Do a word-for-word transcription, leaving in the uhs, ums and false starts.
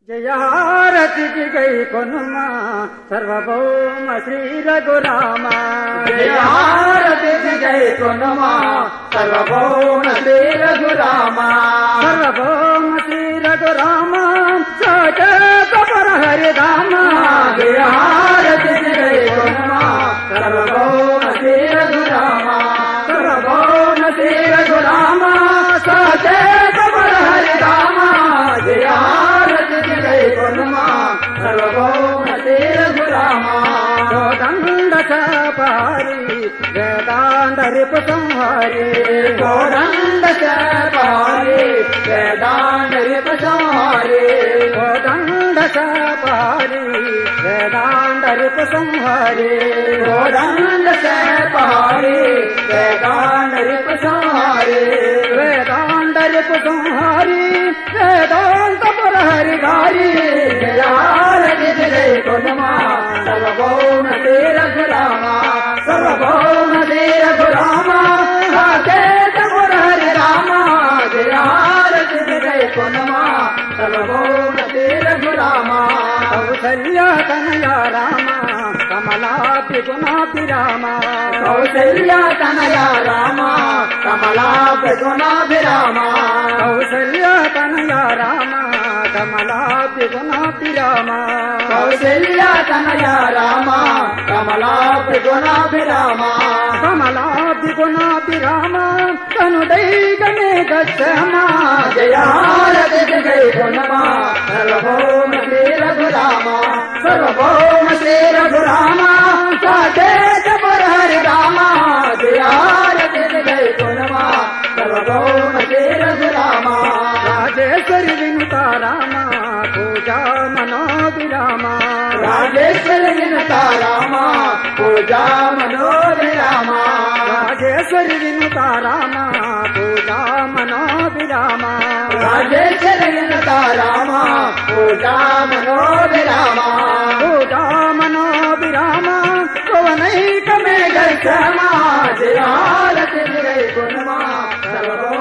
जयारति गई कोनुमा सर्वभौम श्री रघुराम। जयारति गई कोनुमा सर्वभौम श्री रघुराम। सर्वभौम श्री रघुराम सके कपर हरिधाम। जयारति गई कोनुमा सर्वभौम श्री रघुराम। सर्वभौम श्री रघुराम सके कपर हरिधाम। जयारति गई कोनुमा सर्वभौम श्री रघुराम। कोदंड सपारी वेदांत रिप संहारी। कोदंड सपारी वेदांत रिप संहारी। कोदंड सपारी वेदांत रिप संहारी। कोदंड सपारी वेदांत रिप संहारी। वेदांत रिप संहारी वेदांत पर हरिधारी। जयारति गई कोनुमा सर्वभौम श्री रघुराम। सर्वभौम श्री रघुराम साकेत पुर हरिराम। जयारति गई कोनुमा सर्वभौम श्री रघुराम। कौसल्या तनया राम कमलापि गुणापि राम। कौसल्या तनया राम कमलापि गुणापि राम। कौसल्या तनया राम कमलापि गुणापि राम। कौसल्या तनया राम कमलापि गुणापि राम। कमलापि गुणापि राम तनुदैगमे गच्छमा। जयारति गई कोनुमा सर्वभौम श्री रघुराम। सर्वभौम श्री रघुराम साकेत पुर हरिराम। जयारति गई कोनुमा सर्वभौम श्री रघुराम। राजेश्वरी विनुता राम पूजा मनोभिराम। राजेश्वरी विनुता राम पूजा मनोभिराम। राजेश्वरी विनुता राम पूजा मनोभिराम। राजेश्वरी विनुता राम पूजा मनोभिराम। पूजा मनोभिराम पवनैक में गई क्षमा। जयारति गई कोनुमा सर्वभौम